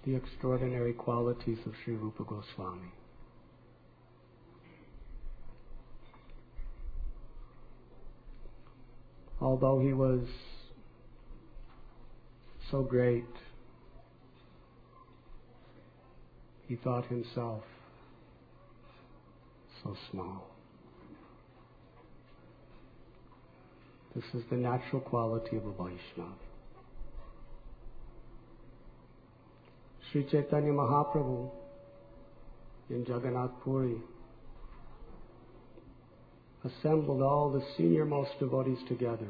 the extraordinary qualities of Sri Rupa Goswami. Although he was so great, he thought himself so small. This is the natural quality of a Vaishnava. Sri Chaitanya Mahaprabhu in Jagannath Puri assembled all the senior-most devotees together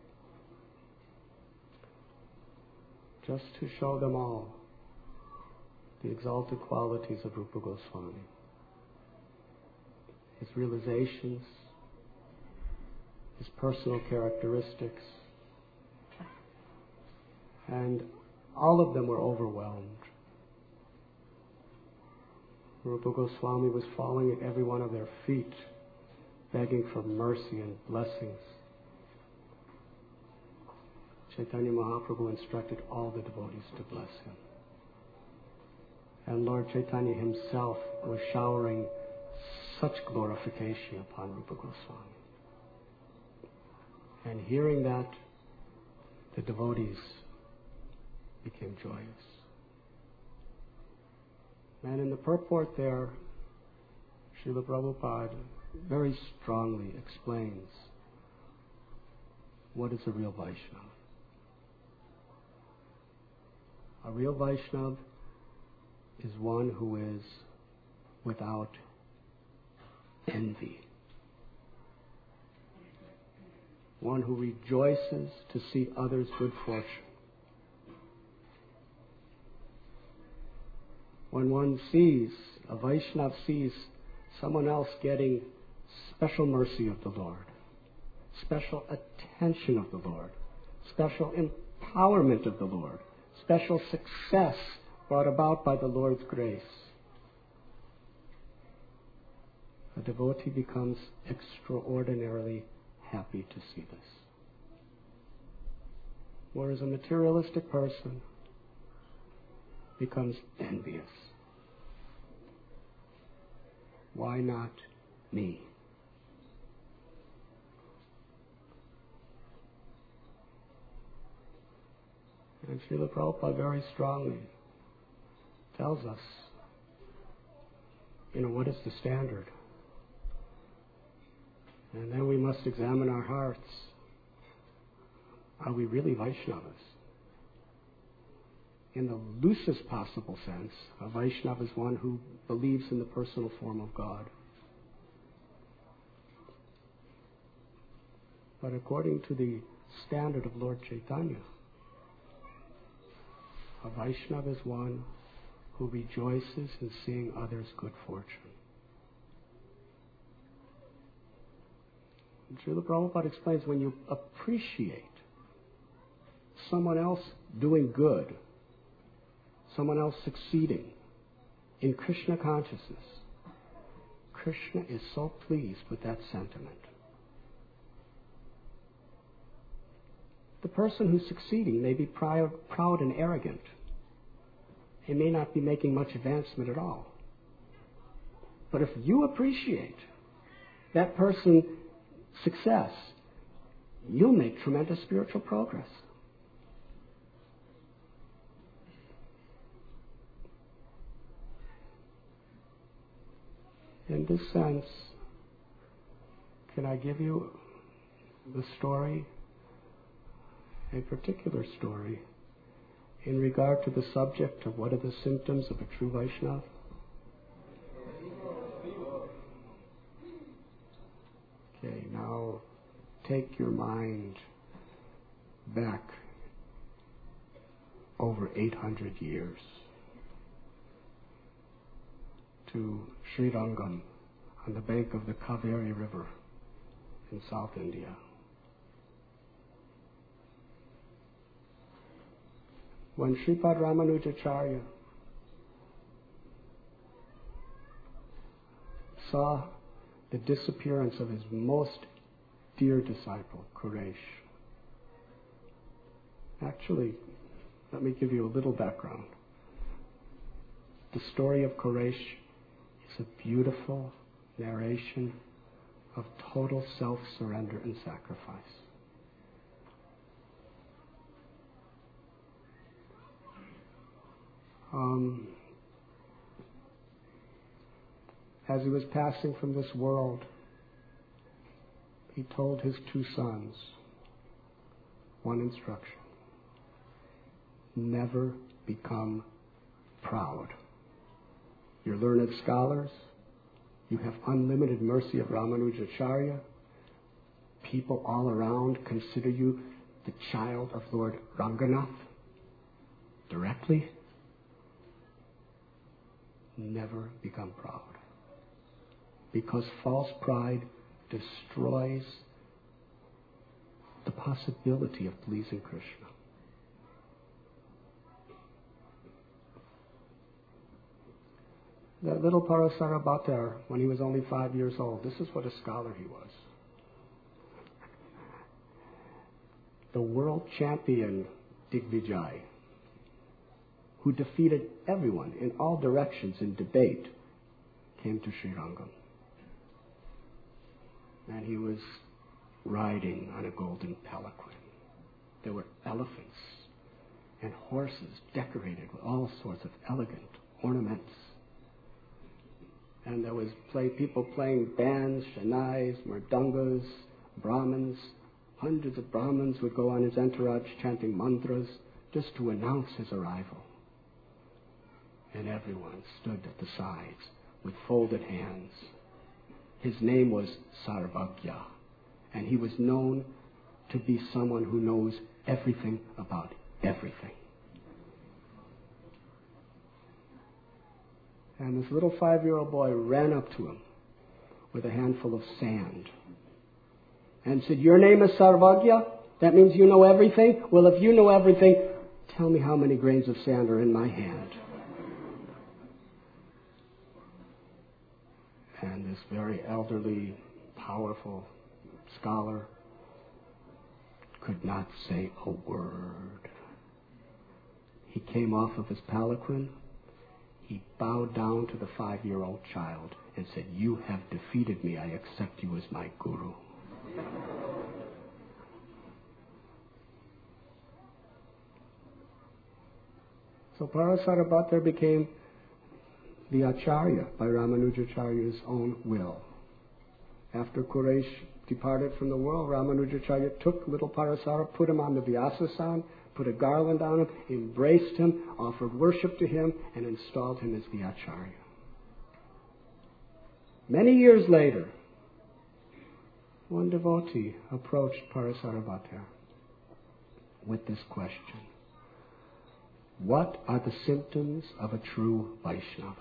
just to show them all the exalted qualities of Rupa Goswami, his realizations, his personal characteristics, and all of them were overwhelmed. Rupa Goswami was falling at every one of their feet, begging for mercy and blessings. Chaitanya Mahaprabhu instructed all the devotees to bless him. And Lord Chaitanya himself was showering such glorification upon Rupa Goswami. And hearing that, the devotees became joyous. And in the purport there, Srila Prabhupada very strongly explains what is a real Vaishnava. A real Vaishnava is one who is without envy. One who rejoices to see others' good fortune. When one sees, a Vaishnava sees someone else getting special mercy of the Lord, special attention of the Lord, special empowerment of the Lord, special success brought about by the Lord's grace, a devotee becomes extraordinarily happy to see this. Whereas a materialistic person becomes envious. Why not me? And Srila Prabhupada very strongly tells us, what is the standard? And then we must examine our hearts. Are we really Vaishnavas? In the loosest possible sense, a Vaishnava is one who believes in the personal form of God. But according to the standard of Lord Chaitanya, a Vaishnava is one who rejoices in seeing others' good fortune. And Srila Prabhupada explains, when you appreciate someone else doing good, someone else succeeding in Krishna consciousness, Krishna is so pleased with that sentiment. The person who's succeeding may be proud and arrogant. He may not be making much advancement at all. But if you appreciate that person's success, you'll make tremendous spiritual progress. In this sense, can I give you the story, a particular story, in regard to the subject of what are the symptoms of a true Vaishnava? Okay, now take your mind back over 800 years to Srirangam on the bank of the Kaveri River in South India. When Sripad Ramanujacharya saw the disappearance of his most dear disciple, Quresh. Actually, let me give you a little background. The story of Quraysh is a beautiful narration of total self-surrender and sacrifice. As he was passing from this world, he told his two sons one instruction: never become proud. You're learned scholars. You have unlimited mercy of Ramanujacharya. People all around consider you the child of Lord Ranganath directly. Never become proud. Because false pride destroys the possibility of pleasing Krishna. That little Parasarabhatar, when he was only 5 years old, this is what a scholar he was. The world champion Digvijay, who defeated everyone in all directions in debate, came to Srirangam. And he was riding on a golden palanquin. There were elephants and horses decorated with all sorts of elegant ornaments. And there was people playing bands, shanais, murdangas, Brahmins. Hundreds of Brahmins would go on his entourage chanting mantras just to announce his arrival. And everyone stood at the sides with folded hands. His name was Sarvagya, and he was known to be someone who knows everything about everything. And this little 5-year-old boy ran up to him with a handful of sand and said, "Your name is Sarvagya? That means you know everything? Well, if you know everything, tell me how many grains of sand are in my hand." And this very elderly, powerful scholar could not say a word. He came off of his palanquin. He bowed down to the 5-year-old child and said, "You have defeated me. I accept you as my guru." So Parasarabhatar became the Acharya by Ramanujacharya's own will. After Quraysh departed from the world, Ramanujacharya took little Parasara, put him on the Vyasasan, put a garland on him, embraced him, offered worship to him, and installed him as the Acharya. Many years later, one devotee approached Parasarabhatar with this question: what are the symptoms of a true Vaishnava?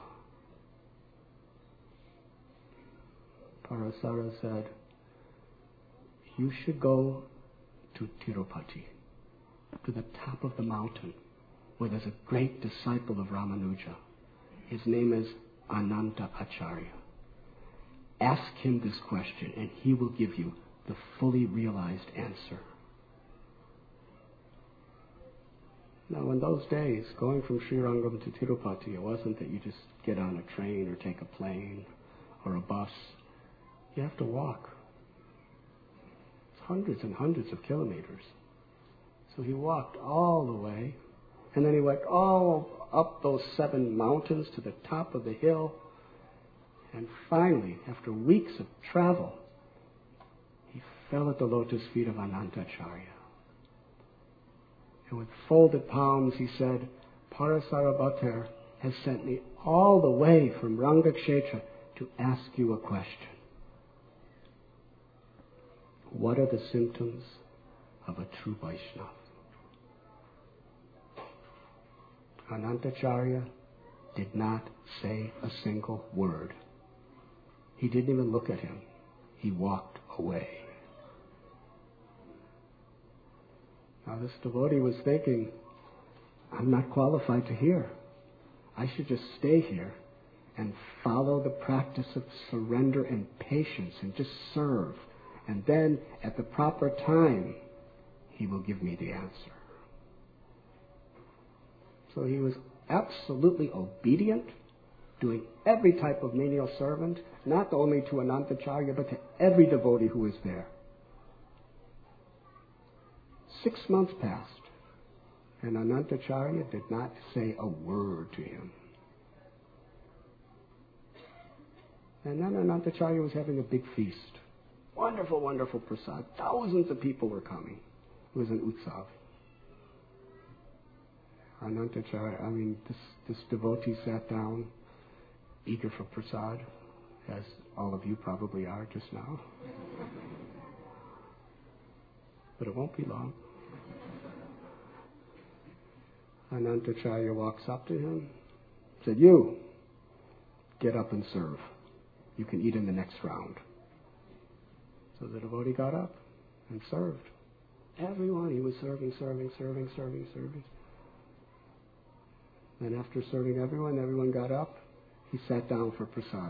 Parasara said, "You should go to Tirupati, to the top of the mountain, where there's a great disciple of Ramanuja. His name is Ananta Acharya. Ask him this question, and he will give you the fully realized answer." Now, in those days, going from Srirangam to Tirupati, it wasn't that you just get on a train or take a plane or a bus. You have to walk. It's hundreds and hundreds of kilometers. So he walked all the way, and then he went all up those 7 mountains to the top of the hill, and finally, after weeks of travel, he fell at the lotus feet of Anantacharya. And with folded palms he said, "Parasarabhatar has sent me all the way from Rangakshetra to ask you a question. What are the symptoms of a true Vaishnava?" Anantacharya did not say a single word. He didn't even look at him. He walked away. Now this devotee was thinking, "I'm not qualified to hear. I should just stay here and follow the practice of surrender and patience and just serve. And then at the proper time, he will give me the answer." So he was absolutely obedient, doing every type of menial servant, not only to Anantacharya, but to every devotee who was there. 6 months passed, and Anantacharya did not say a word to him. And then Anantacharya was having a big feast. Wonderful, wonderful prasad. Thousands of people were coming. It was an utsav. Anantacharya, this devotee sat down, eager for prasad, as all of you probably are just now. But it won't be long. Anantacharya walks up to him, said, "You, get up and serve. You can eat in the next round." So the devotee got up and served. Everyone, he was serving. Then after serving everyone got up. He sat down for prasad.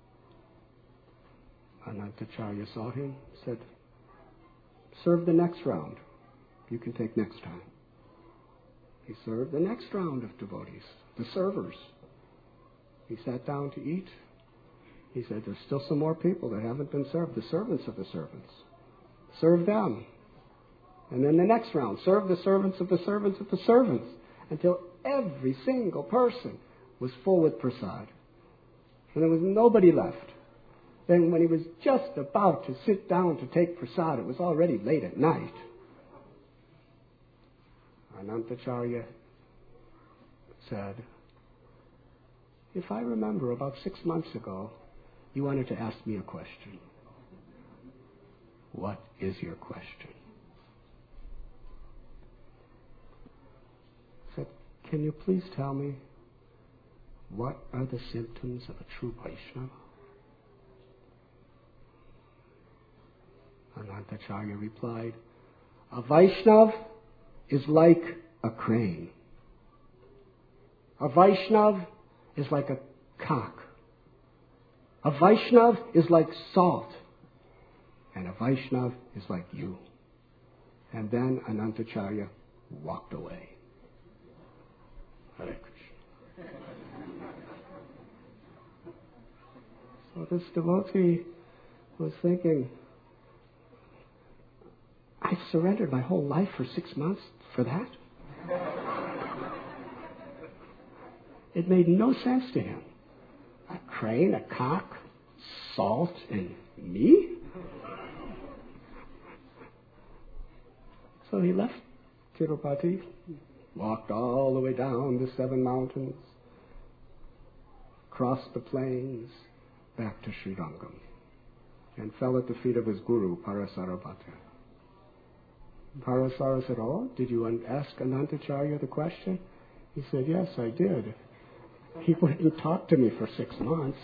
Anantacharya saw him, said, "Serve the next round. You can take next time." He served the next round of devotees, the servers. He sat down to eat. He said, "There's still some more people that haven't been served, the servants of the servants. Serve them." And then the next round, serve the servants of the servants of the servants, until every single person was full with prasad. And there was nobody left. Then when he was just about to sit down to take prasad, it was already late at night. Anantacharya said, "If I remember, about 6 months ago, you wanted to ask me a question. What is your question?" He said, "Can you please tell me, what are the symptoms of a true Vaishnava?" Anantacharya replied, "A Vaishnav is like a crane. A Vaishnav is like a cock. A Vaishnav is like salt. And a Vaishnav is like you." And then Anantacharya walked away. Hare Krishna. So this devotee was thinking, I surrendered my whole life for 6 months for that? It made no sense to him. A crane, a cock, salt, and me? So he left Tirupati, walked all the way down the 7 mountains, crossed the plains, back to Srirangam, and fell at the feet of his guru, Parasarabhata. Parasara said, "Oh, did you ask Anantacharya the question?" He said, "Yes, I did. He wouldn't talk to me for 6 months.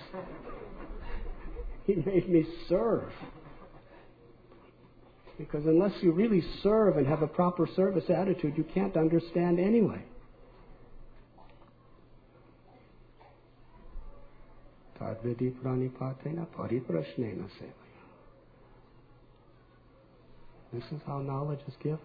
He made me serve. Because unless you really serve and have a proper service attitude, you can't understand anyway." Tadvidi pranipatena pariprashnena sevaya. This is how knowledge is given.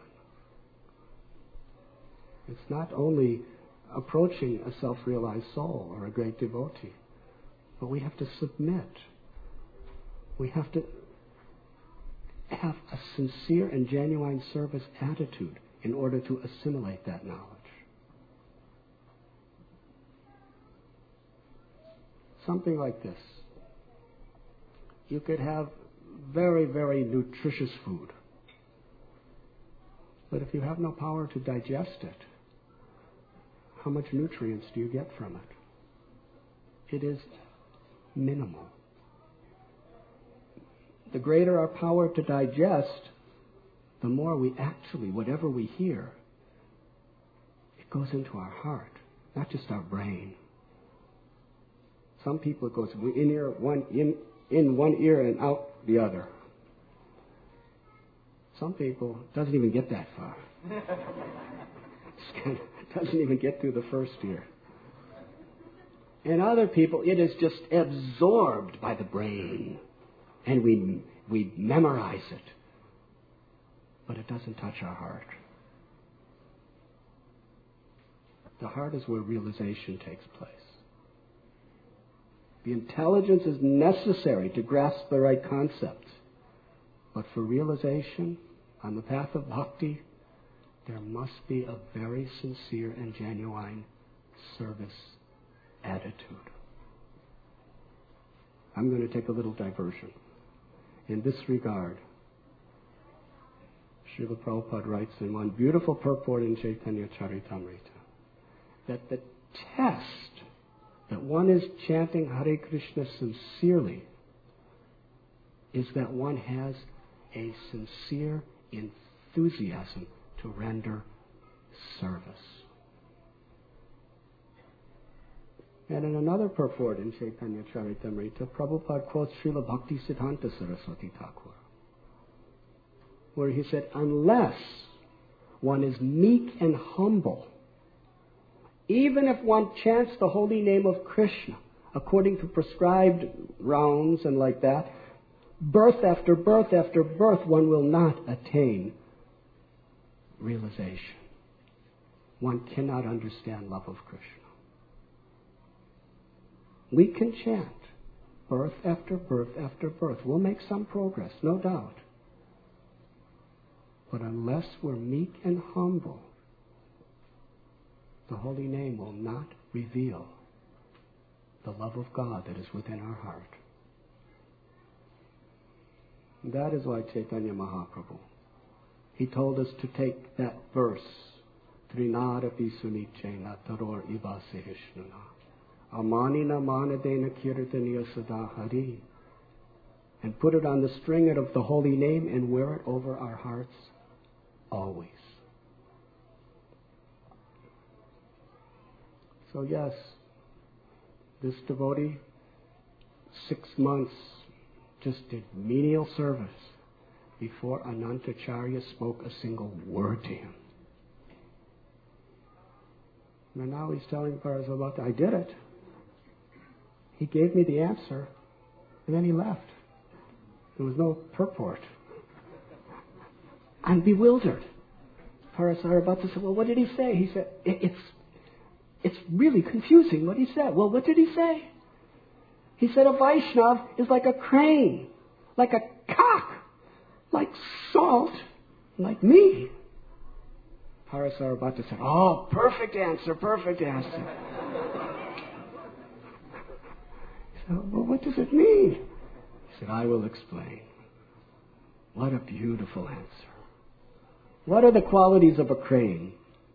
It's not only approaching a self-realized soul or a great devotee, but we have to submit. We have to have a sincere and genuine service attitude in order to assimilate that knowledge. Something like this. You could have very, very nutritious food, but if you have no power to digest it, how much nutrients do you get from it? It is minimal. The greater our power to digest, the more we actually, whatever we hear, it goes into our heart, not just our brain. Some people it goes in one ear and out the other. Some people it doesn't even get that far. It doesn't even get through the first ear. And other people, it is just absorbed by the brain. And we memorize it. But it doesn't touch our heart. The heart is where realization takes place. The intelligence is necessary to grasp the right concepts. But for realization, on the path of bhakti, there must be a very sincere and genuine service attitude. I'm going to take a little diversion. In this regard, Srila Prabhupada writes in one beautiful purport in Chaitanya Charitamrita that the test that one is chanting Hare Krishna sincerely is that one has a sincere enthusiasm to render service. And in another purport in Chaitanya Charitamrita, Prabhupada quotes Srila Bhakti Siddhanta Saraswati Thakur, where he said, unless one is meek and humble, even if one chants the holy name of Krishna according to prescribed rounds and like that, birth after birth after birth, one will not attain realization. One cannot understand love of Krishna. We can chant birth after birth after birth. We'll make some progress, no doubt. But unless we're meek and humble, the holy name will not reveal the love of God that is within our heart. And that is why Chaitanya Mahaprabhu, he told us to take that verse, Trinadapi Sunichena Taror Iva Sehishnana, Amanina Manadena Kirtaniya Sada Hari, and put it on the string of the holy name and wear it over our hearts always. So yes, this devotee, 6 months, just did menial service before Anantacharya spoke a single word to him. And now he's telling Parasabhata, I did it. He gave me the answer, and then he left. There was no purport. I'm bewildered. Parasarabhata said, well, what did he say? He said, it's really confusing what he said. Well, what did he say? He said a Vaishnav is like a crane, like a cock, like salt, like me. Parasarabhata said, oh, perfect answer, perfect answer. He said, well, what does it mean? He said, I will explain. What a beautiful answer. What are the qualities of a crane?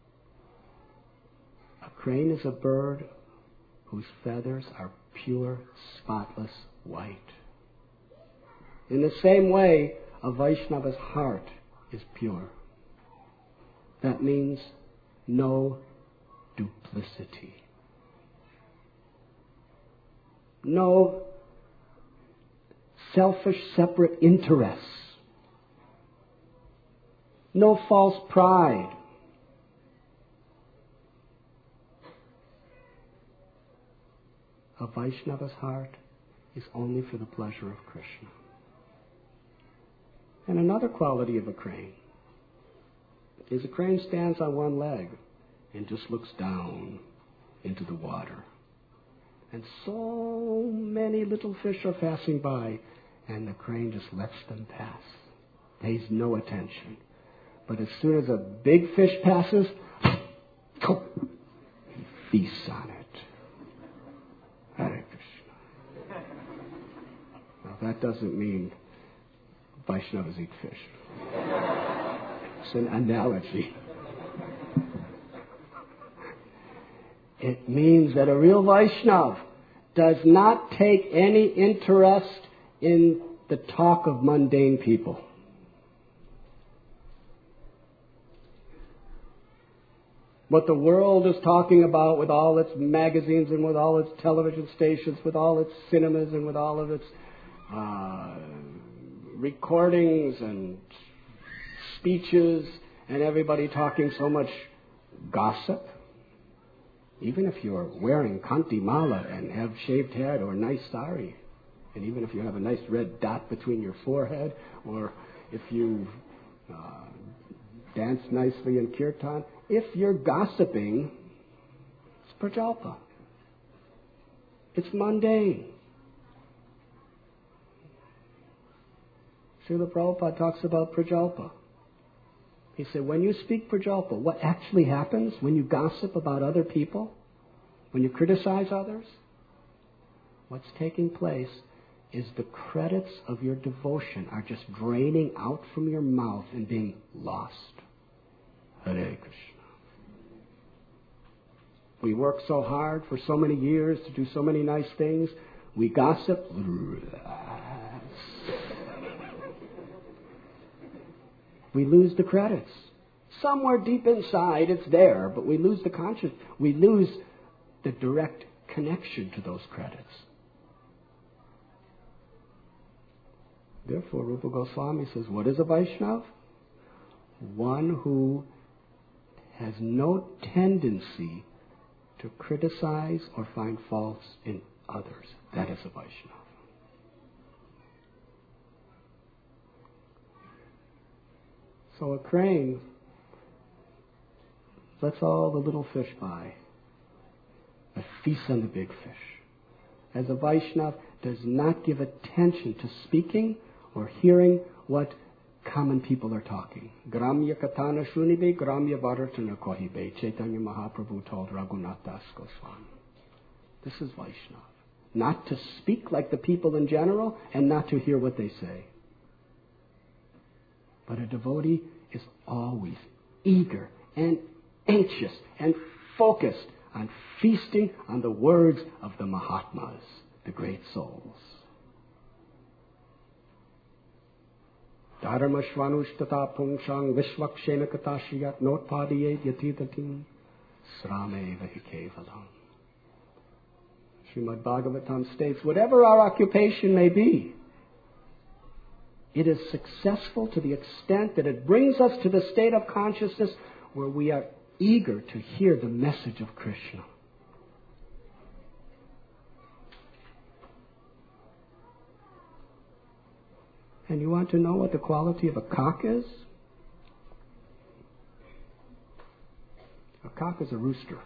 A crane is a bird whose feathers are pure, spotless white. In the same way, a Vaishnava's heart is pure. That means no duplicity. No selfish, separate interests. No false pride. A Vaishnava's heart is only for the pleasure of Krishna. And another quality of a crane is a crane stands on one leg and just looks down into the water. And so many little fish are passing by, and the crane just lets them pass. Pays no attention. But as soon as a big fish passes, he feasts on it. Hare Krishna. Now that doesn't mean Vaishnavas eat fish. It's an analogy. It means that a real Vaishnav does not take any interest in the talk of mundane people. What the world is talking about with all its magazines and with all its television stations, with all its cinemas and with all of its recordings and speeches and everybody talking so much gossip. Even if you're wearing kanti mala and have shaved head or nice sari, and even if you have a nice red dot between your forehead, or if you dance nicely in kirtan, if you're gossiping, prajalpa. It's mundane. Srila Prabhupada talks about prajalpa. He said, when you speak prajalpa, what actually happens when you gossip about other people, when you criticize others, what's taking place is the credits of your devotion are just draining out from your mouth and being lost. Hare Krishna. We work so hard for so many years to do so many nice things. We gossip. We lose the credits. Somewhere deep inside it's there, but we lose the conscious. We lose the direct connection to those credits. Therefore, Rupa Goswami says, what is a Vaishnava? One who has no tendency to criticize or find faults in others. That is a Vaishnava. So a crane lets all the little fish by, but feasts on the big fish. As a Vaishnava, does not give attention to speaking or hearing what common people are talking. Gramya katana shunibe, gramya varatana kohibe. Chaitanya Mahaprabhu told Raghunath Das Goswami. This is Vaishnava. Not to speak like the people in general and not to hear what they say. But a devotee is always eager and anxious and focused on feasting on the words of the Mahatmas, the great souls. Dharma shvanushtata pungshang vishvakshena katashiyat notpadiyet yatitatim srame vahikevalam. Srimad Bhagavatam states, whatever our occupation may be, it is successful to the extent that it brings us to the state of consciousness where we are eager to hear the message of Krishna. And you want to know what the quality of a cock is? A cock is a rooster.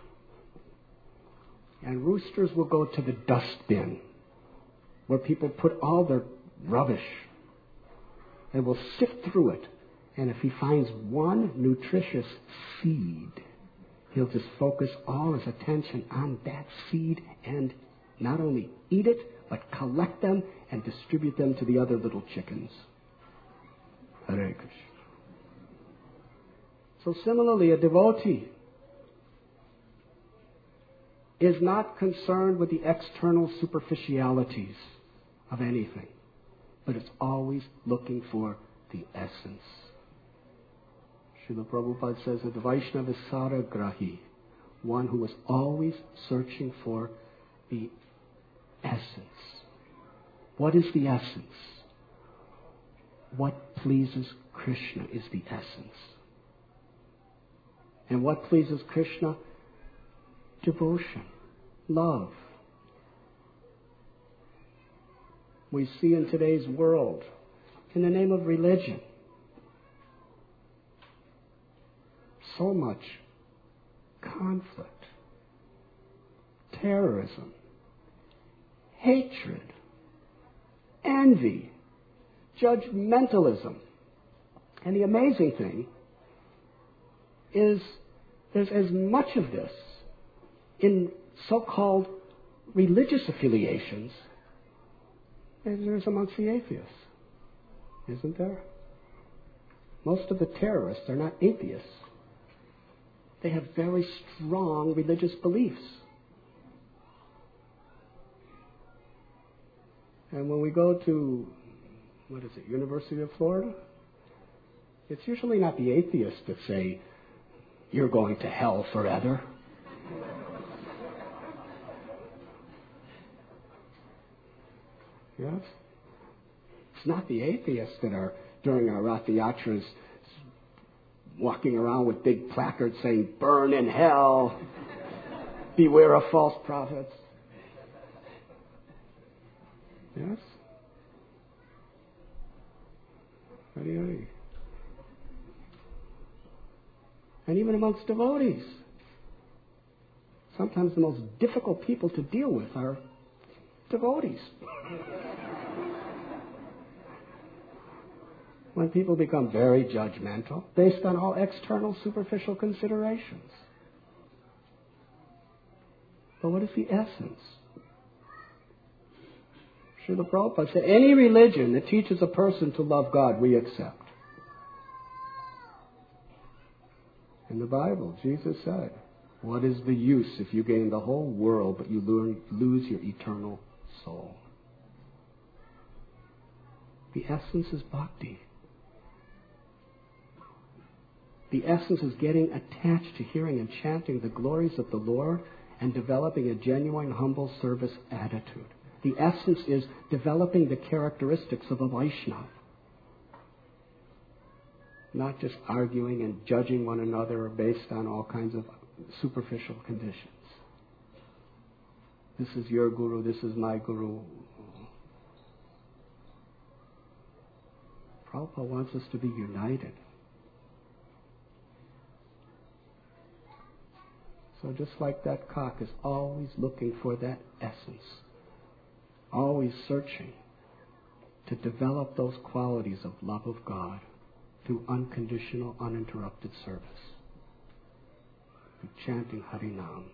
And roosters will go to the dustbin where people put all their rubbish. They will sift through it. And if he finds one nutritious seed, he'll just focus all his attention on that seed and not only eat it, but collect them and distribute them to the other little chickens. Hare Krishna. So similarly, a devotee is not concerned with the external superficialities of anything, but is always looking for the essence. Srila Prabhupada says that the Vaishnava is Saragrahi, one who is always searching for the essence. What is the essence? What pleases Krishna is the essence. And what pleases Krishna? Devotion, love. We see in today's world, in the name of religion, so much conflict, terrorism, hatred, envy, judgmentalism. And the amazing thing is there's as much of this in so-called religious affiliations as there is amongst the atheists. Isn't there? Most of the terrorists are not atheists. They have very strong religious beliefs. And when we go to, University of Florida, it's usually not the atheists that say, you're going to hell forever. Yes? It's not the atheists that are, during our Rath Yatras, walking around with big placards saying, burn in hell, beware of false prophets. Yes? And even amongst devotees. Sometimes the most difficult people to deal with are devotees. When people become very judgmental based on all external superficial considerations. But what is the essence? Srila Prabhupada said, any religion that teaches a person to love God, we accept. In the Bible, Jesus said, what is the use if you gain the whole world but you lose your eternal soul? The essence is bhakti. The essence is getting attached to hearing and chanting the glories of the Lord and developing a genuine, humble service attitude. The essence is developing the characteristics of a Vaishnava. Not just arguing and judging one another based on all kinds of superficial conditions. This is your guru, this is my guru. Prabhupada wants us to be united. So just like that cock is always looking for that essence, always searching to develop those qualities of love of God through unconditional, uninterrupted service, through chanting Harinam.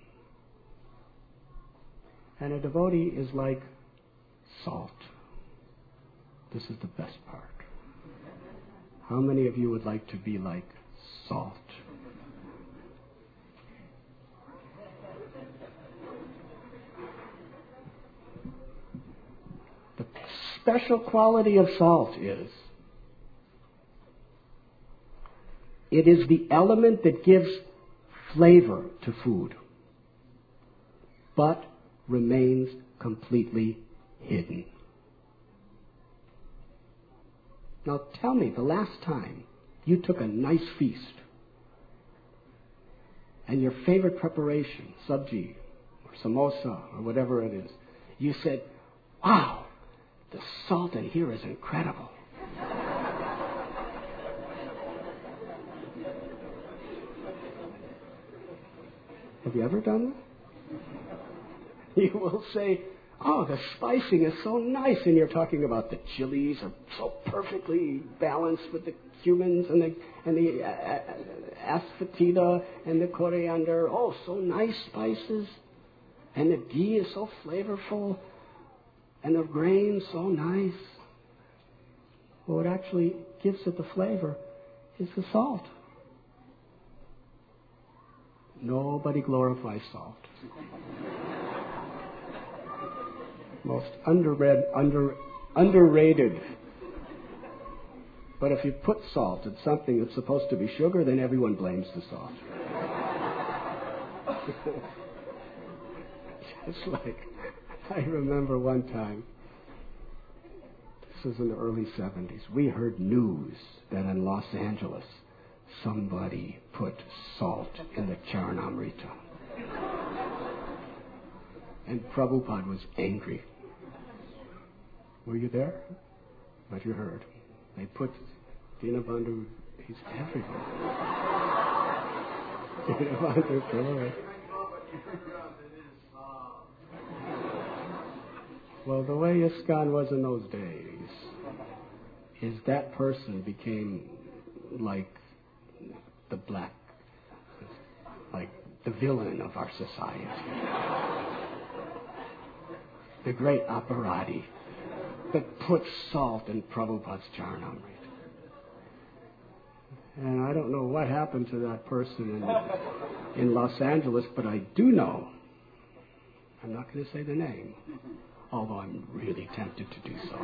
And a devotee is like salt. This is the best part. How many of you would like to be like salt? The special quality of salt is it is the element that gives flavor to food, but remains completely hidden. Now tell me the last time you took a nice feast and your favorite preparation, sabji or samosa or whatever it is, you said, wow, the salt in here is incredible. Have you ever done that? You will say, oh, the spicing is so nice, and you're talking about the chilies are so perfectly balanced with the cumins and the asafoetida and the coriander. Oh, so nice spices. And the ghee is so flavorful. And the grain so nice. Well, what actually gives it the flavor is the salt. Nobody glorifies salt. Most underrated. But if you put salt in something that's supposed to be sugar, then everyone blames the salt. Just like, I remember one time, this was in the early 70s, we heard news that in Los Angeles, somebody put salt in the Charanamrita. And Prabhupada was angry. Were you there? But you heard. They put Dinabandhu, he's everywhere. Dinabandhu Pillai. Well, the way ISKCON was in those days is that person became like the black, like the villain of our society. The great operati that put salt in Prabhupada's Charanamrita. And I don't know what happened to that person in Los Angeles, but I do know, I'm not going to say the name, although I'm really tempted to do so.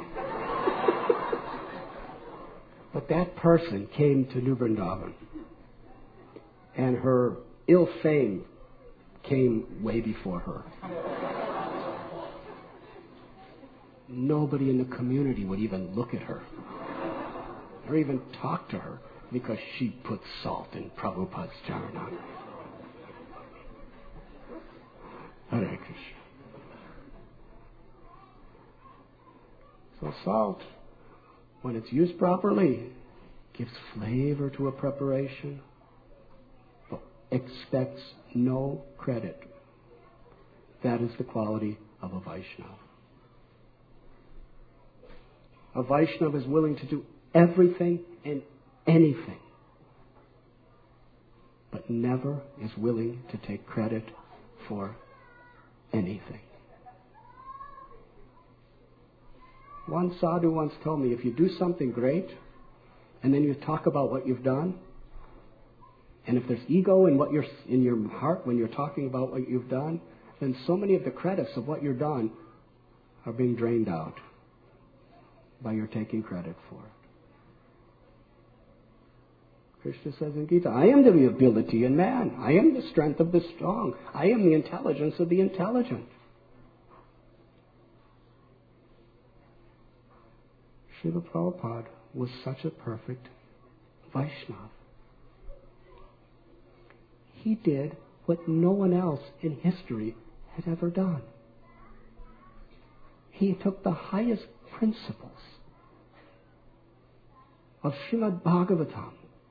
But that person came to New Vrindavan, and her ill fame came way before her. Nobody in the community would even look at her or even talk to her because she put salt in Prabhupada's Charanamrita. Hare Krishna. So salt, when it's used properly, gives flavor to a preparation, but expects no credit That is the quality of a Vaishnava. A Vaishnava is willing to do everything and anything, but never is willing to take credit for anything. One sadhu once told me, if you do something great, and then you talk about what you've done, and if there's ego in in your heart when you're talking about what you've done, then so many of the credits of what you've done are being drained out by your taking credit for it. Krishna says in Gita, I am the ability in man. I am the strength of the strong. I am the intelligence of the intelligent. Srila Prabhupada was such a perfect Vaishnava. He did what no one else in history had ever done. He took the highest principles of Srimad Bhagavatam,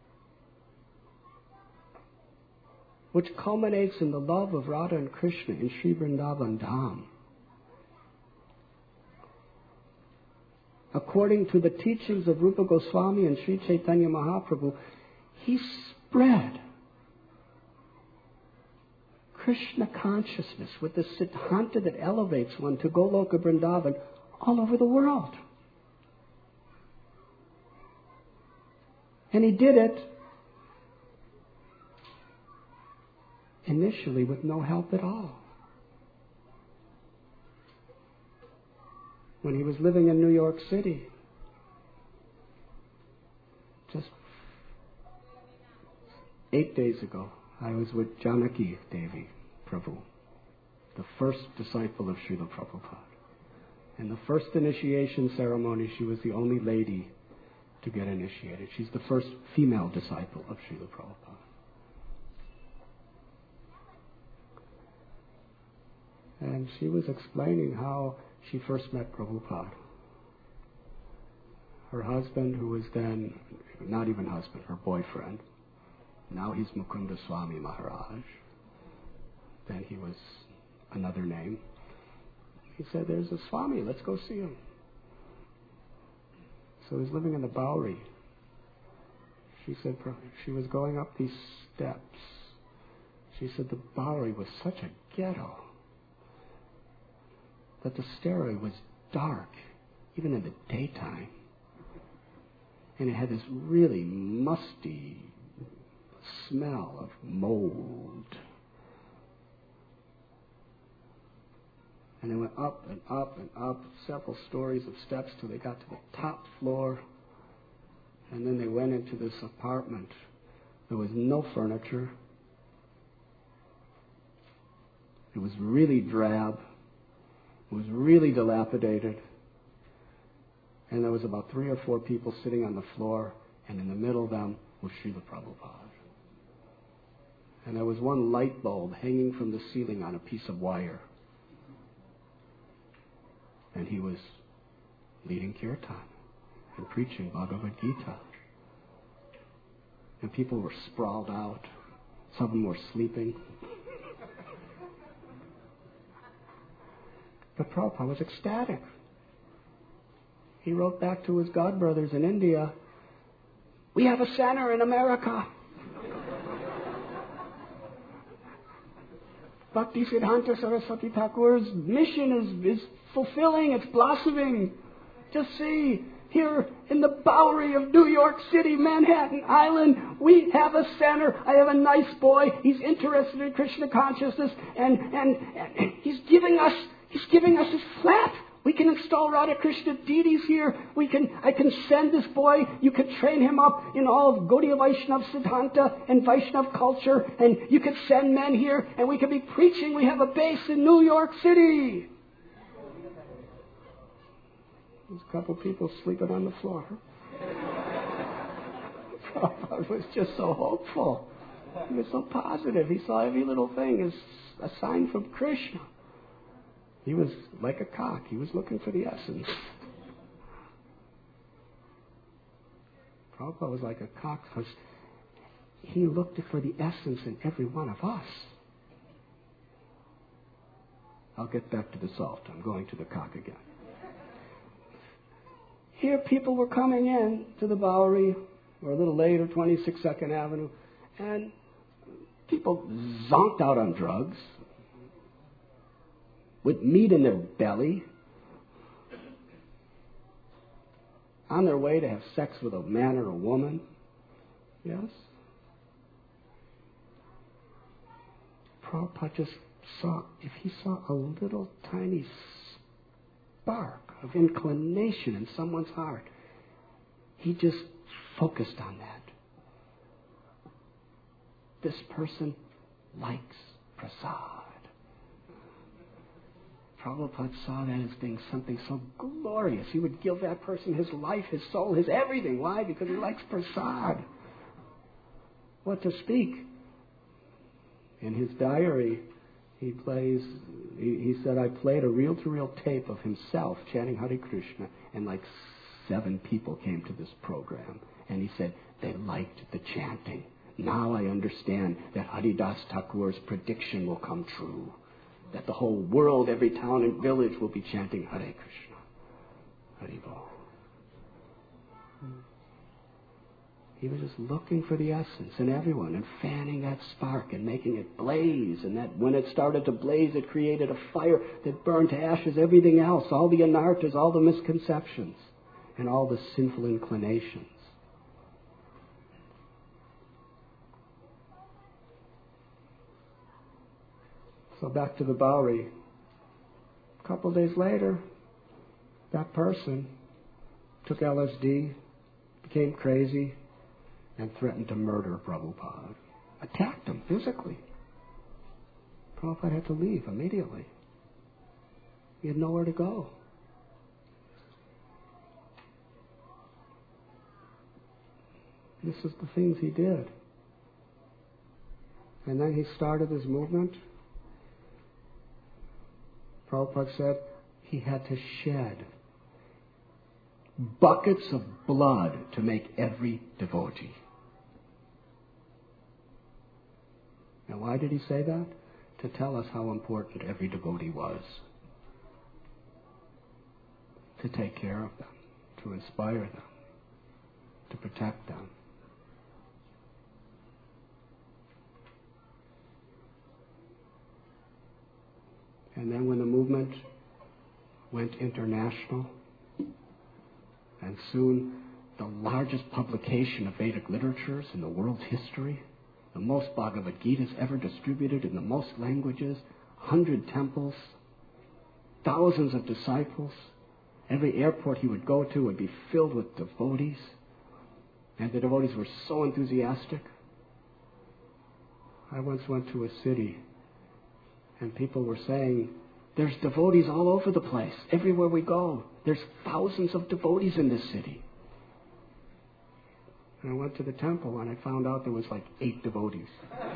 which culminates in the love of Radha and Krishna in Sri Vrindavan Dham. According to the teachings of Rupa Goswami and Sri Chaitanya Mahaprabhu, he spread Krishna consciousness with the Siddhanta that elevates one to Goloka Vrindavan all over the world. And he did it initially with no help at all. When he was living in New York City, just 8 days ago, I was with Janaki Devi Prabhu, the first disciple of Srila Prabhupada. In the first initiation ceremony, she was the only lady to get initiated. She's the first female disciple of Srila Prabhupada. And she was explaining how she first met Prabhupada. Her husband, who was then, not even husband, her boyfriend, now he's Mukunda Swami Maharaj. Then he was another name. He said, there's a Swami, let's go see him. So he's living in the Bowery. She said, she was going up these steps. She said the Bowery was such a ghetto that the stairway was dark, even in the daytime. And it had this really musty smell of mold. And they went up and up and up, several stories of steps till they got to the top floor. And then they went into this apartment. There was no furniture. It was really drab. It was really dilapidated. And there was about 3 or 4 people sitting on the floor, and in the middle of them was Srila Prabhupada. And there was one light bulb hanging from the ceiling on a piece of wire. And he was leading kirtan and preaching Bhagavad Gita. And people were sprawled out. Some of them were sleeping. But Prabhupada was ecstatic. He wrote back to his godbrothers in India, we have a center in America. Bhakti Siddhanta Saraswati Thakur's mission is fulfilling, it's blossoming. Just see, here in the Bowery of New York City, Manhattan Island, we have a center. I have a nice boy. He's interested in Krishna consciousness, and he's giving us his flat. We can install Radha Krishna deities here. I can send this boy. You can train him up in all of Gaudiya Vaishnava Siddhanta and Vaishnava culture. And you can send men here, and we can be preaching. We have a base in New York City. There's a couple people sleeping on the floor. Prabhupada was just so hopeful. He was so positive. He saw every little thing as a sign from Krishna. He was like a cock. He was looking for the essence. Prabhupada was like a cock because he looked for the essence in every one of us. I'll get back to the salt. I'm going to the cock again. Here people were coming in to the Bowery, or a little later, 22nd Avenue, and people zonked out on drugs, with meat in their belly, on their way to have sex with a man or a woman. Yes? Prabhupada just saw, if he saw a little tiny spark of inclination in someone's heart, he just focused on that. This person likes prasad. Prabhupada saw that as being something so glorious. He would give that person his life, his soul, his everything. Why? Because he likes prasad. What to speak? In his diary, he said, I played a reel-to-reel tape of himself chanting Hare Krishna, and like 7 people came to this program. And he said, they liked the chanting. Now I understand that Haridas Thakur's prediction will come true. That the whole world, every town and village will be chanting Hare Krishna. Haribol. He was just looking for the essence in everyone and fanning that spark and making it blaze. And that when it started to blaze, it created a fire that burned to ashes everything else, all the anarthas, all the misconceptions, and all the sinful inclinations. So back to the Bowery. A couple of days later, that person took LSD, became crazy, and threatened to murder Prabhupada. Attacked him physically. Prabhupada had to leave immediately. He had nowhere to go. This is the things he did. And then he started his movement. Prabhupada said he had to shed buckets of blood to make every devotee. Now, why did he say that? To tell us how important every devotee was. To take care of them, to inspire them, to protect them. And then when the movement went international, and soon the largest publication of Vedic literatures in the world's history, the most Bhagavad Gitas ever distributed in the most languages, 100 temples, thousands of disciples. Every airport he would go to would be filled with devotees, and the devotees were so enthusiastic. I once went to a city, and people were saying, there's devotees all over the place. Everywhere we go, there's thousands of devotees in this city. And I went to the temple, and I found out there was like 8 devotees.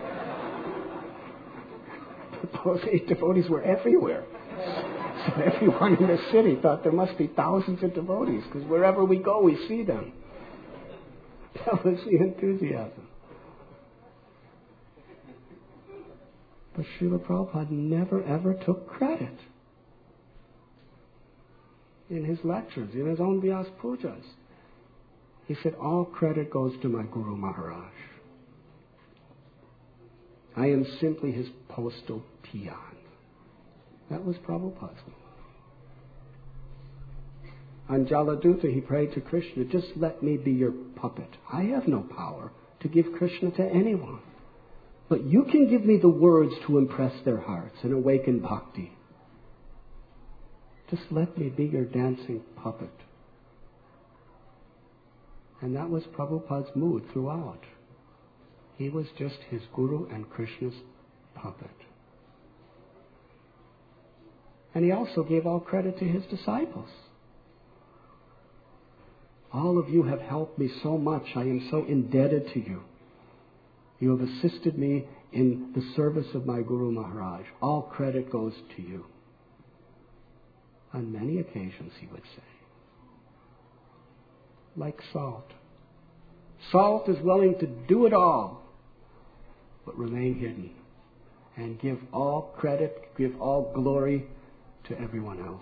But those 8 devotees were everywhere. So everyone in the city thought there must be thousands of devotees, because wherever we go, we see them. That was the enthusiasm. But Srila Prabhupada never ever took credit in his lectures, in his own Vyas Pujas. He said, all credit goes to my Guru Maharaj. I am simply his postal peon. That was Prabhupada's move. On Jaladuta, he prayed to Krishna, just let me be your puppet. I have no power to give Krishna to anyone. But you can give me the words to impress their hearts and awaken bhakti. Just let me be your dancing puppet. And that was Prabhupada's mood throughout. He was just his Guru and Krishna's puppet. And he also gave all credit to his disciples. All of you have helped me so much. I am so indebted to you. You have assisted me in the service of my Guru Maharaj. All credit goes to you. On many occasions, he would say. Like salt. Salt is willing to do it all, but remain hidden. and give all credit, give all glory to everyone else.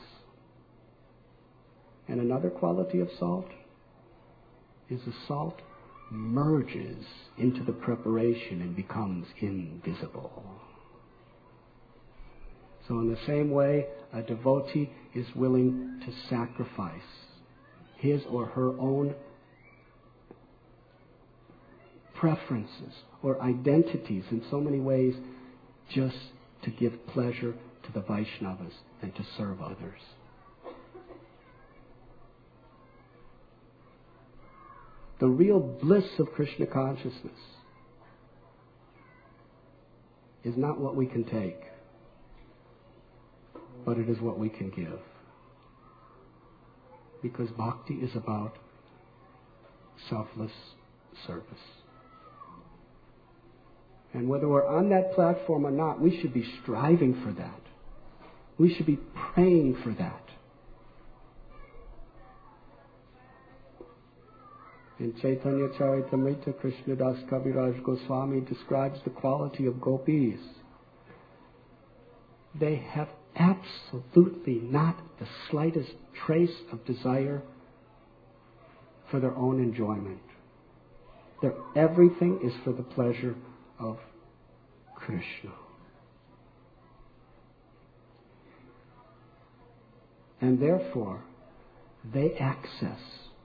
And another quality of salt is the salt merges into the preparation and becomes invisible. So in the same way, a devotee is willing to sacrifice his or her own preferences or identities in so many ways just to give pleasure to the Vaishnavas and to serve others. The real bliss of Krishna consciousness is not what we can take, but it is what we can give. Because bhakti is about selfless service. And whether we're on that platform or not, we should be striving for that. We should be praying for that. In Chaitanya Charitamrita, Krishnadas Kaviraj Goswami describes the quality of gopis. They have absolutely not the slightest trace of desire for their own enjoyment. Their everything is for the pleasure of Krishna. And therefore, they access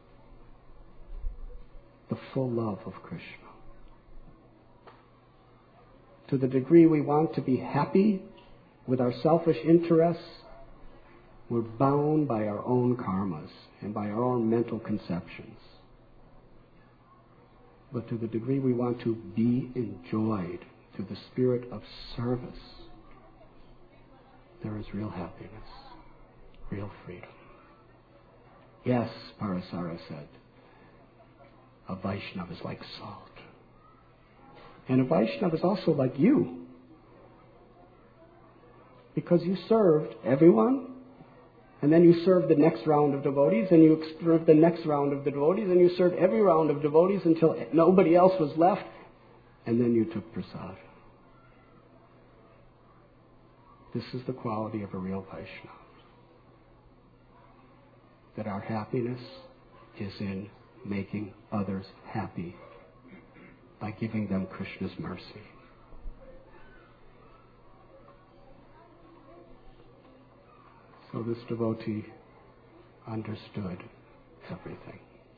the full love of Krishna. To the degree we want to be happy with our selfish interests, we're bound by our own karmas and by our own mental conceptions. But to the degree we want to be enjoyed through the spirit of service, there is real happiness, real freedom. Yes, Parasara said, a Vaishnava is like salt. And a Vaishnava is also like you. Because you served everyone, and then you served the next round of devotees, and you served the next round of devotees, and you served every round of devotees until nobody else was left, and then you took prasad. This is the quality of a real Vaishnava. That our happiness is in making others happy by giving them Krishna's mercy. So this devotee understood everything.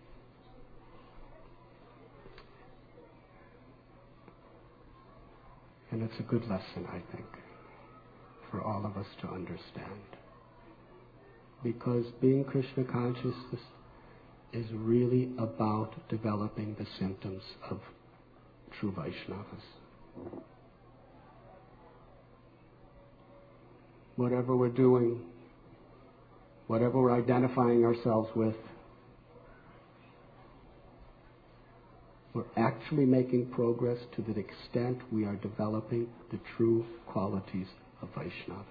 And it's a good lesson, I think, for all of us to understand. Because being Krishna conscious is really about developing the symptoms of true Vaishnavas. Whatever we're doing, whatever we're identifying ourselves with, we're actually making progress to the extent we are developing the true qualities of Vaishnavas.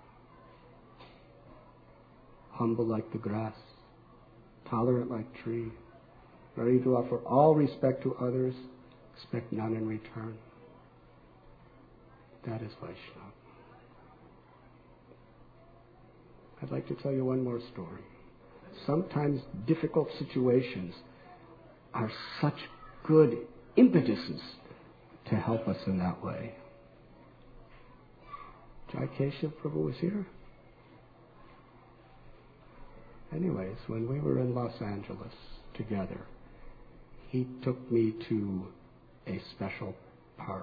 Humble like the grass, tolerant like tree, ready to offer all respect to others, expect none in return. That is Vaishnava. I'd like to tell you one more story. Sometimes difficult situations are such good impetuses to help us in that way. Jai Keshav Prabhu was here. Anyways, when we were in Los Angeles together, he took me to a special park.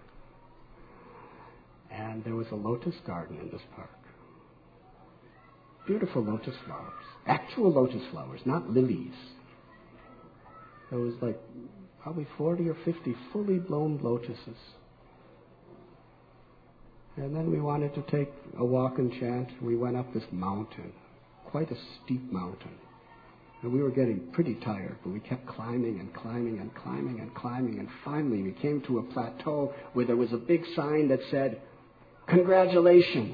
And there was a lotus garden in this park. Beautiful lotus flowers. Actual lotus flowers, not lilies. There was like probably 40 or 50 fully blown lotuses. And then we wanted to take a walk and chant. We went up this mountain, quite a steep mountain. And we were getting pretty tired, but we kept climbing and climbing and climbing and climbing. And finally we came to a plateau where there was a big sign that said, "Congratulations."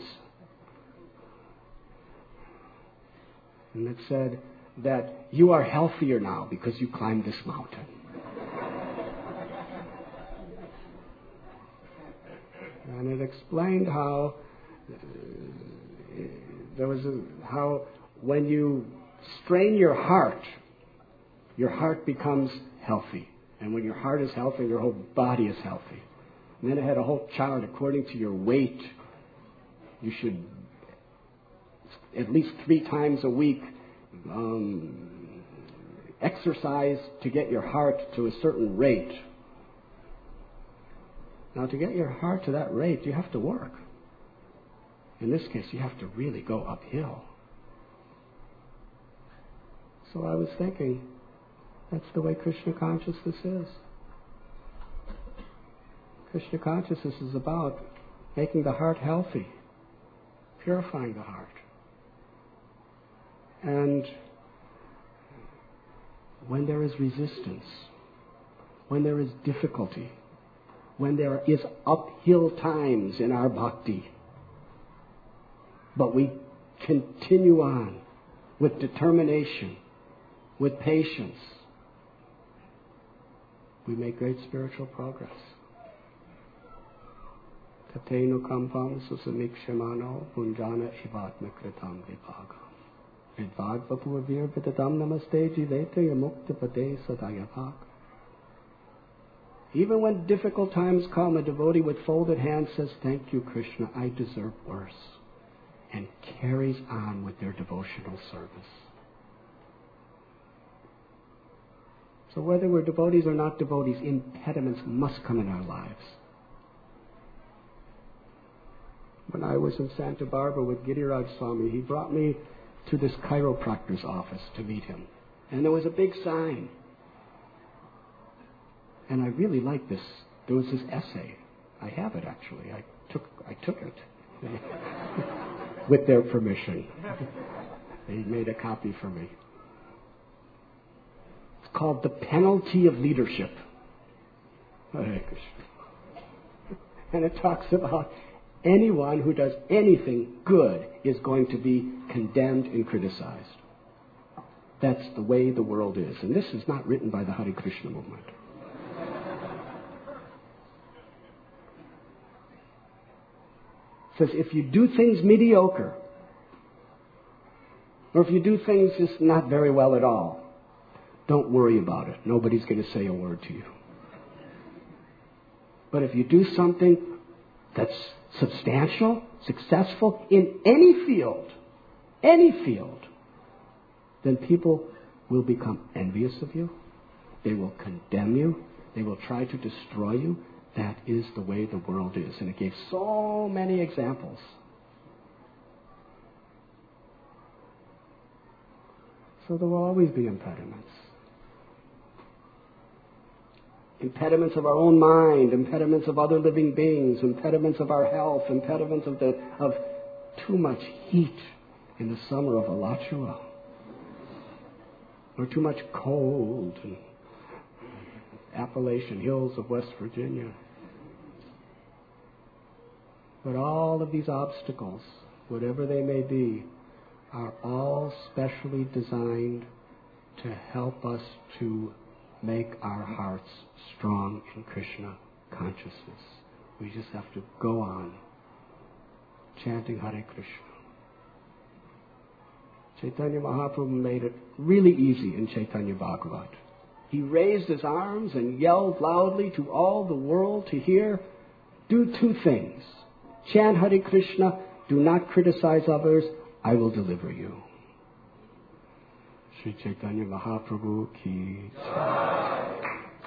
And it said that you are healthier now because you climbed this mountain. And it explained how how when you strain your heart becomes healthy. And when your heart is healthy, your whole body is healthy. And then it had a whole chart according to your weight. You should at least 3 times a week exercise to get your heart to a certain rate. Now, to get your heart to that rate, you have to work. In this case, you have to really go uphill. So I was thinking, that's the way Krishna consciousness is. Krishna consciousness is about making the heart healthy, purifying the heart. And when there is resistance, when there is difficulty, when there is uphill times in our bhakti, but we continue on with determination, with patience, we make great spiritual progress. Tatenu kampam susamikshemano punjana ivatma kritam vibhaga. Vidvagvapurvir vidadam namaste jivete yamukta pade sadayavak. Even when difficult times come, a devotee with folded hands says, "Thank you, Krishna, I deserve worse," and carries on with their devotional service. So whether we're devotees or not devotees, impediments must come in our lives. When I was in Santa Barbara with Giriraj Swami, he brought me to this chiropractor's office to meet him. And there was a big sign. And I really liked this. There was this essay. I have it, actually. I took it. With their permission. They made a copy for me. It's called The Penalty of Leadership. Hare Krishna. And it talks about anyone who does anything good is going to be condemned and criticized. That's the way the world is. And this is not written by the Hare Krishna movement. It says if you do things mediocre, or if you do things just not very well at all, don't worry about it. Nobody's going to say a word to you. But if you do something that's substantial, successful in any field, then people will become envious of you. They will condemn you. They will try to destroy you. That is the way the world is. And it gave so many examples. So there will always be impediments. Impediments of our own mind, impediments of other living beings, impediments of our health, impediments of too much heat in the summer of Alachua, or too much cold in Appalachian Hills of West Virginia. But all of these obstacles, whatever they may be, are all specially designed to help us to make our hearts strong in Krishna consciousness. We just have to go on chanting Hare Krishna. Chaitanya Mahaprabhu made it really easy in Chaitanya Bhagavat. He raised his arms and yelled loudly to all the world to hear, do 2 things. Chant Hare Krishna, do not criticize others, I will deliver you. Sri Chaitanya Mahaprabhu ki jai.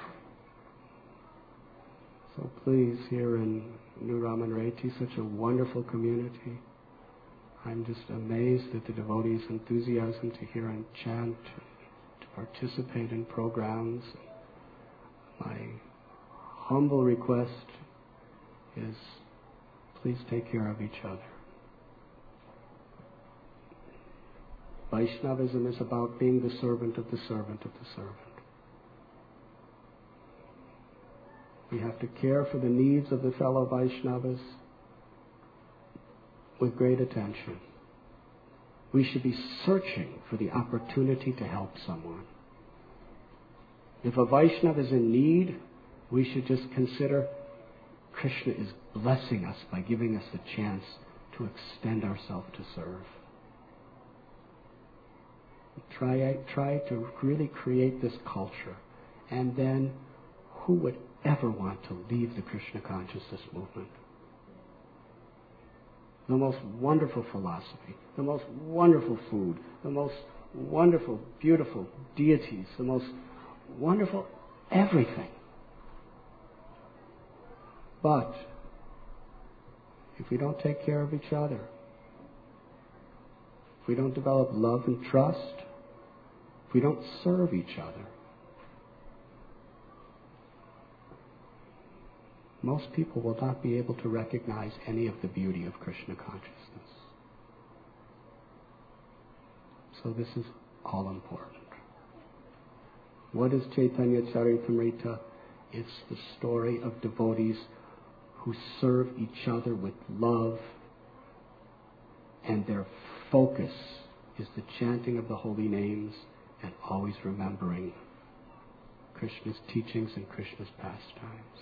So please, here in New Ramanreti, such a wonderful community, I'm just amazed at the devotees' enthusiasm to hear and chant, to participate in programs. My humble request is, please take care of each other. Vaishnavism is about being the servant of the servant of the servant. We have to care for the needs of the fellow Vaishnavas with great attention. We should be searching for the opportunity to help someone. If a Vaishnava is in need, we should just consider Krishna is blessing us by giving us a chance to extend ourselves to serve. Try to really create this culture. And then who would ever want to leave the Krishna consciousness movement? The most wonderful philosophy, the most wonderful food, the most wonderful, beautiful deities, the most wonderful everything. But if we don't take care of each other, if we don't develop love and trust, if we don't serve each other, most people will not be able to recognize any of the beauty of Krishna consciousness. So this is all important. What is Chaitanya Charitamrita? It's the story of devotees who serve each other with love, and their focus is the chanting of the holy names and always remembering Krishna's teachings and Krishna's pastimes.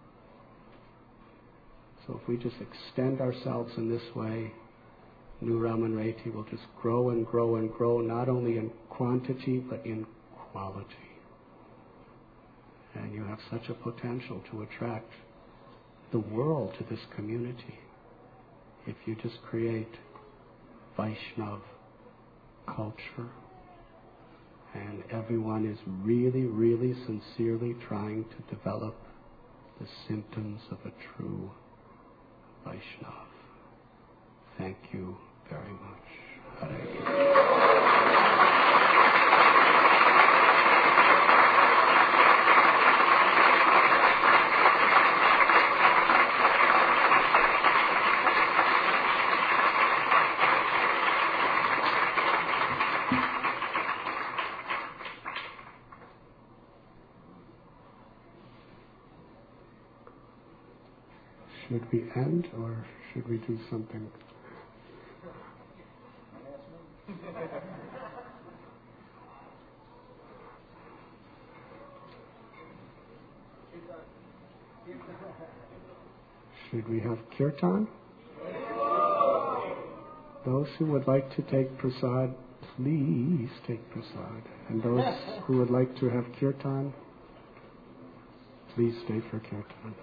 So if we just extend ourselves in this way, New Raman Reti will just grow and grow and grow, not only in quantity, but in quality. And you have such a potential to attract the world to this community if you just create Vaishnav culture and everyone is really, really sincerely trying to develop the symptoms of a true Vaishnav. Thank you very much. Hare Krishna. Should we end or should we do something? Should we have kirtan? Those who would like to take prasad, please take prasad. And those who would like to have kirtan, please stay for kirtan.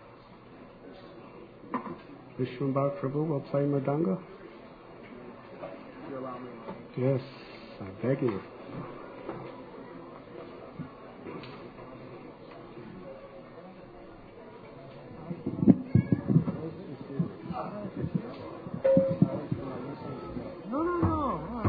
Vishwambar Prabhu will play Mridanga? Yes, I beg you.